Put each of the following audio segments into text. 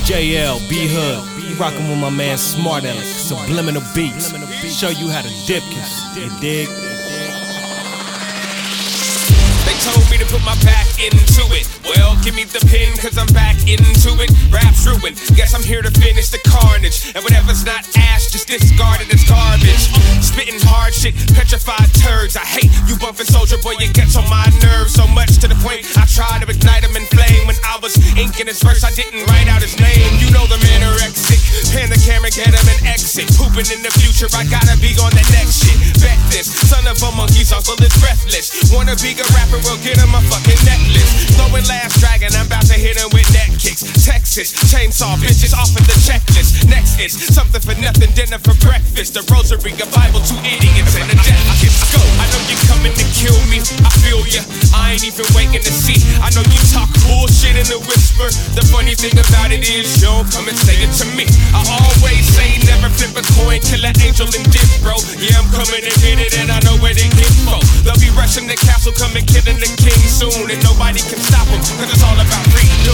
JL, B-Hood, rockin' with my man Smart Alex, Subliminal Beats. Show you how to dip kiss, you dig? They told me to put my back into it. Well, give me the pen, cause I'm back into it. Rap's ruined, guess I'm here to finish the carnage. And whatever's not ash, just discard it as garbage. Spitting hard shit, petrified turds. I hate you bumping Soldier Boy, it gets on my nerves so much to the point I tried to ignite him in flame. When I was inking his verse, I didn't write out his name. You know the man anorexic, pan the camera, get him an exit. Pooping in the future, I gotta be on the next shit. Bet this, son of a monkey's uncle is breathless. Wanna be a rapper, we'll get him a fucking necklace. Throwing Last Dragon, I'm about to hit him with neck kicks. Texas, chainsaw, bitches off of the checklist. Next is something for nothing, dinner for breakfast. A rosary, a Bible, 2 idiots, and a death kiss. Go, I know you're coming to kill me, I feel ya. I ain't even waiting to see. I know you talk bullshit in a whisper. The funny thing about it is you don't come and say it to me. I always say never flip a coin, kill an angel and dip, bro. Yeah, I'm coming to get it and I know where they get for. They'll be rushing the castle, coming killing the king soon. And nobody can stop them, cause it's all about redo.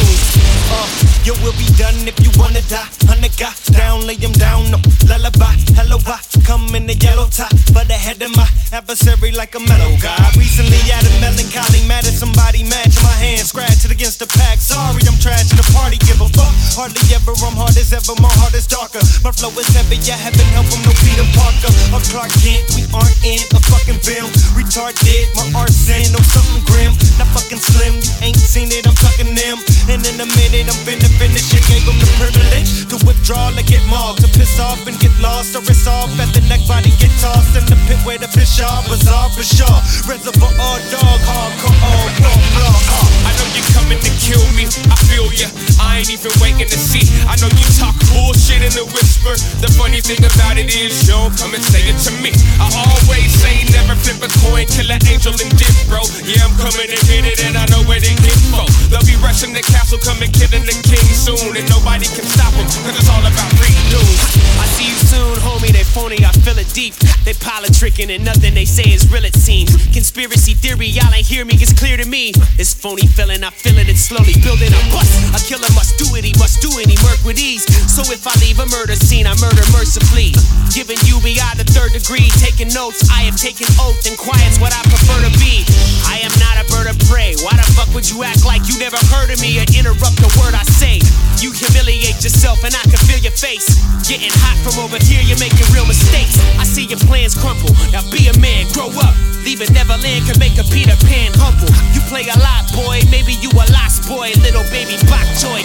You will be done if you wanna die. 100 got down, lay him down, no lullaby. Hello, I come in the yellow tie, but ahead of my adversary like a mellow guy. Recently out of melancholy, mad at somebody, matching my hands, scratching against the pack. Sorry, I'm trashing the party, give a fuck. Hardly ever, I'm hard as ever, my heart is darker. My flow is heavy, yeah, heaven help him, no Peter Parker. Or Clark Kent, we aren't in a fucking film. Retarded, my art's in, no something grim. Not fucking slim, you ain't seen it, I'm tucking them. And in a minute, I'm finna finish it. Gave him the privilege to withdraw, like get mauled, to piss off and get lost, or it's off at the neck, body get tossed in the pit where the fish are, bizarre for sure. Reservoir all dog, hardcore, all raw. I know you're coming to kill me, I feel ya. I ain't even waiting to see. I know you talk bullshit in a whisper. The funny thing about it is you don't come and say it to me. I always say never flip a coin, kill an angel and dip, bro. Yeah, I'm coming to get it and I know where they get for. They'll be rushing the castle, coming killing the king soon. And nobody can stop them, cause it's all about redo. I see you soon, homie, they phony, I feel it deep. They politricking and nothing they say is real, it seems. Conspiracy theory, y'all ain't hear me, it's clear to me. This phony feeling, I feeling it slowly building a bust. A killer must do it, he murk with ease. So if I leave a murder scene, I murder mercifully. Giving you beyond the 3rd degree, taking notes, I have taken oath, and quiet's what I prefer to be. I am not a bird of prey, why the fuck would you act like you never heard of me or interrupt the word I say? You humiliate yourself and I can feel your face. Getting hot from over here, you're making real mistakes. I see your plans crumble, now be a man, grow up. Leaving Neverland can make a Peter Pan humble. You play a lot, boy, maybe you a lost boy. Little baby bok choy,